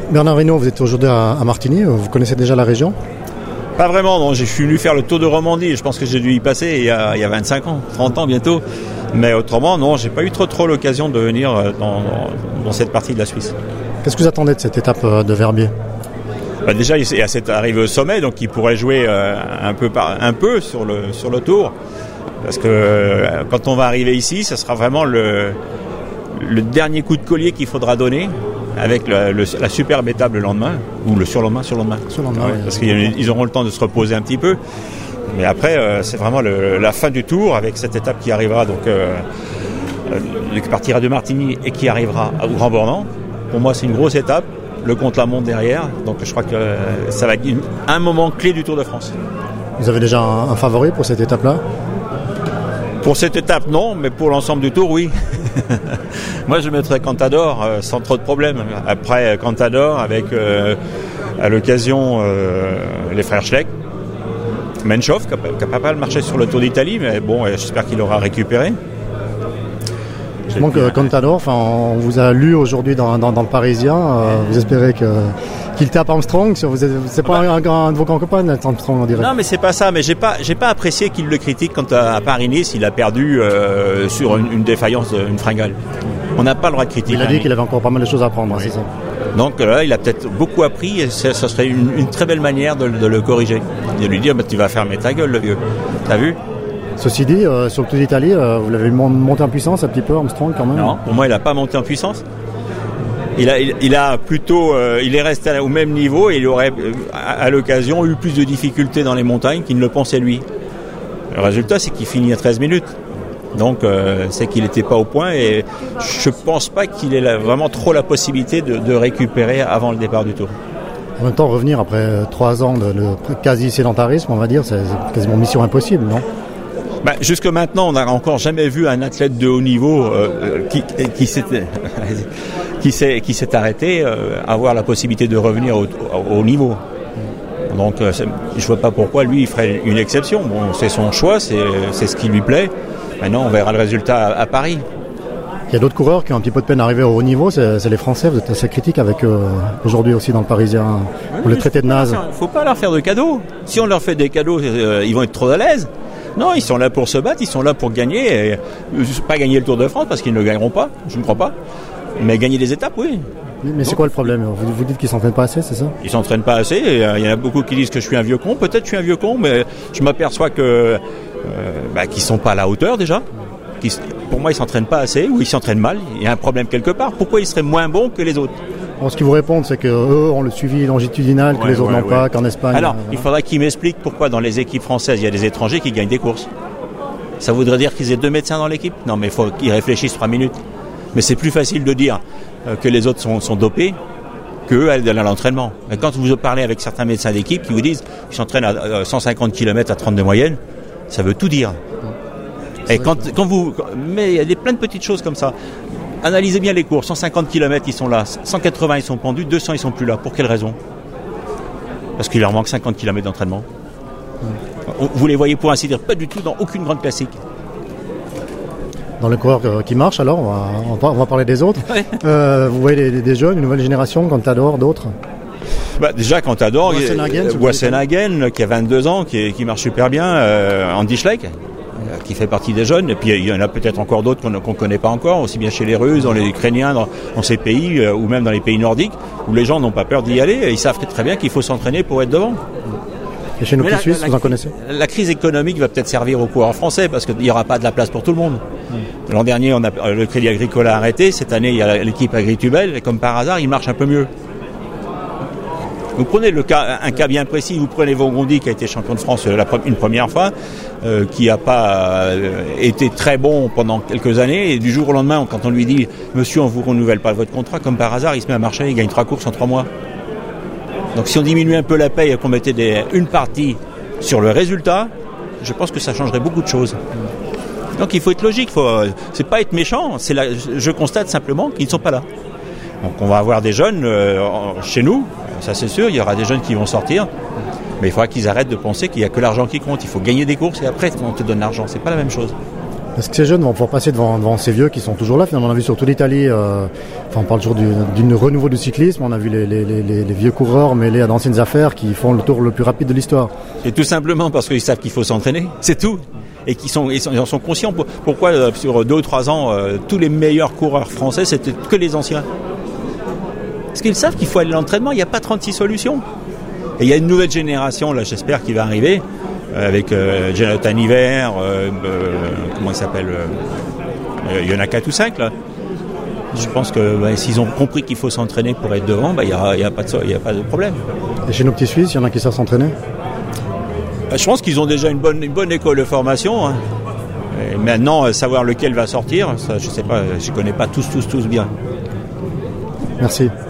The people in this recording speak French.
Bernard Hinault, vous êtes aujourd'hui à Martigny, vous connaissez déjà la région ? Pas vraiment, non. Je suis venu faire le Tour de Romandie. Je pense que j'ai dû y passer il y a 25 ans, 30 ans bientôt. Mais autrement, non, j'ai pas eu trop l'occasion de venir dans cette partie de la Suisse. Qu'est-ce que vous attendez de cette étape de Verbier ? Déjà, il est à cette arrivée au sommet, donc il pourrait jouer un peu sur le Tour. Parce que quand on va arriver ici, ce sera vraiment le dernier coup de collier qu'il faudra donner avec la superbe étape le lendemain, ou le surlendemain. Ouais, parce qu'ils auront le temps de se reposer un petit peu. Mais après, c'est vraiment la fin du Tour avec cette étape qui arrivera, qui partira de Martigny et qui arrivera au Grand Bornand. Pour moi, c'est une grosse étape. Le contre-la-montre derrière. Donc je crois que ça va être un moment clé du Tour de France. Vous avez déjà un favori pour cette étape-là ? Pour cette étape, non, mais pour l'ensemble du Tour, oui. Moi, je mettrais Contador sans trop de problèmes. Après, Contador avec, à l'occasion, les frères Schleck. Menchov, qui a pas mal marché sur le Tour d'Italie, mais bon, j'espère qu'il aura récupéré. Justement que Contador, on vous a lu aujourd'hui dans le Parisien, vous espérez qu'il tape Armstrong, c'est pas un de vos copains, Armstrong, on dirait. Non, mais c'est pas ça, mais j'ai pas apprécié qu'il le critique quand à Paris-Nice, il a perdu sur une défaillance, une fringale. On n'a pas le droit de critiquer. Il a dit qu'il avait encore pas mal de choses à apprendre, oui. C'est ça. Donc là, il a peut-être beaucoup appris et ce serait une très belle manière de le corriger. De lui dire, tu vas fermer ta gueule, le vieux. T'as vu ? Ceci dit, sur le Tour d'Italie, vous l'avez monté en puissance un petit peu, Armstrong, quand même ? Non, pour moi, il n'a pas monté en puissance. Il a plutôt, il est resté au même niveau et il aurait, à l'occasion, eu plus de difficultés dans les montagnes qu'il ne le pensait lui. Le résultat, c'est qu'il finit à 13 minutes. Donc, c'est qu'il n'était pas au point et je pense pas qu'il ait vraiment trop la possibilité de récupérer avant le départ du Tour. En même temps, revenir après 3 ans de quasi-sédentarisme, on va dire, c'est quasiment mission impossible, non ? Jusque maintenant, on n'a encore jamais vu un athlète de haut niveau qui s'est arrêté avoir la possibilité de revenir au haut niveau. Donc, je vois pas pourquoi lui il ferait une exception. Bon, c'est son choix, c'est ce qui lui plaît. Maintenant, on verra le résultat à Paris. Il y a d'autres coureurs qui ont un petit peu de peine à arriver au haut niveau, c'est les Français. Vous êtes assez critique avec eux aujourd'hui aussi dans le Parisien pour le traité de naze. Il ne faut pas leur faire de cadeaux. Si on leur fait des cadeaux, ils vont être trop à l'aise. Non, ils sont là pour se battre, ils sont là pour gagner. Et, pas gagner le Tour de France parce qu'ils ne le gagneront pas, je ne crois pas. Mais gagner des étapes, oui. Mais c'est quoi le problème ? Vous dites qu'ils ne s'entraînent pas assez, c'est ça ? Ils ne s'entraînent pas assez. Il y en a beaucoup qui disent que je suis un vieux con. Peut-être que je suis un vieux con, mais je m'aperçois qu'ils ne sont pas à la hauteur déjà. Pour moi, ils ne s'entraînent pas assez ou ils s'entraînent mal. Il y a un problème quelque part. Pourquoi ils seraient moins bons que les autres ? Ce qu'ils vous répondent, c'est qu'eux ont le suivi longitudinal que les autres n'ont pas, qu'en Espagne... Alors, il faudra qu'ils m'expliquent pourquoi dans les équipes françaises, il y a des étrangers qui gagnent des courses. Ça voudrait dire qu'ils aient 2 médecins dans l'équipe ? Non, mais il faut qu'ils réfléchissent 3 minutes. Mais c'est plus facile de dire que les autres sont dopés qu'eux à l'entraînement. Mais quand vous parlez avec certains médecins d'équipe qui vous disent qu'ils s'entraînent à 150 km à 30 de moyenne, ça veut tout dire. Et mais il y a plein de petites choses comme ça. Analysez bien les cours. 150 km, ils sont là. 180, ils sont pendus. 200, ils sont plus là. Pour quelle raison ? Parce qu'il leur manque 50 km d'entraînement. Vous les voyez pour ainsi dire pas du tout dans aucune grande classique. Dans les coureurs qui marchent, alors, on va parler des autres. Ouais. Vous voyez des jeunes, une nouvelle génération, Contador, d'autres ? Déjà, Contador, Wassenhagen, qui a 22 ans, qui marche super bien, Andy Schleck, qui fait partie des jeunes, et puis il y en a peut-être encore d'autres qu'on ne connaît pas encore, aussi bien chez les Russes, dans les Ukrainiens, dans ces pays, ou même dans les pays nordiques, où les gens n'ont pas peur d'y aller, et ils savent très bien qu'il faut s'entraîner pour être devant. Et chez nos petits Suisses, vous en connaissez ? La crise économique va peut-être servir aux coureurs français, parce qu'il n'y aura pas de la place pour tout le monde. L'an dernier, le Crédit Agricole a arrêté, cette année, il y a l'équipe Agritubel, et comme par hasard, il marche un peu mieux. Vous prenez un cas bien précis, vous prenez Vaugondi qui a été champion de France une première fois, qui n'a pas été très bon pendant quelques années, et du jour au lendemain, quand on lui dit « Monsieur, on ne vous renouvelle pas votre contrat », comme par hasard, il se met à marcher, il gagne 3 courses en 3 mois. Donc si on diminuait un peu la paye et qu'on mettait une partie sur le résultat, je pense que ça changerait beaucoup de choses. Donc il faut être logique, c'est pas être méchant, je constate simplement qu'ils ne sont pas là. Donc on va avoir des jeunes chez nous, ça c'est sûr, il y aura des jeunes qui vont sortir, mais il faudra qu'ils arrêtent de penser qu'il n'y a que l'argent qui compte. Il faut gagner des courses et après on te donne l'argent, c'est pas la même chose. Est-ce que ces jeunes vont pouvoir passer devant ces vieux qui sont toujours là? Finalement, on a vu sur toute l'Italie, on parle toujours d'une renouveau du cyclisme. On a vu les vieux coureurs mêlés à d'anciennes affaires qui font le tour le plus rapide de l'histoire. Et tout simplement parce qu'ils savent qu'il faut s'entraîner, c'est tout. Et ils en sont conscients. Pourquoi sur 2 ou 3 ans, tous les meilleurs coureurs français, c'était que les anciens? Parce qu'ils savent qu'il faut aller à l'entraînement, il n'y a pas 36 solutions. Et il y a une nouvelle génération, là, j'espère, qui va arriver, avec Jonathan Hiver, comment il s'appelle, il y en a 4 ou 5 là. Je pense que s'ils ont compris qu'il faut s'entraîner pour être devant, il n'y a pas de problème. Et chez nos petits Suisses, il y en a qui savent s'entraîner? Je pense qu'ils ont déjà une bonne école de formation. Hein. Et maintenant, savoir lequel va sortir, ça, je sais pas, je connais pas tous bien. Merci.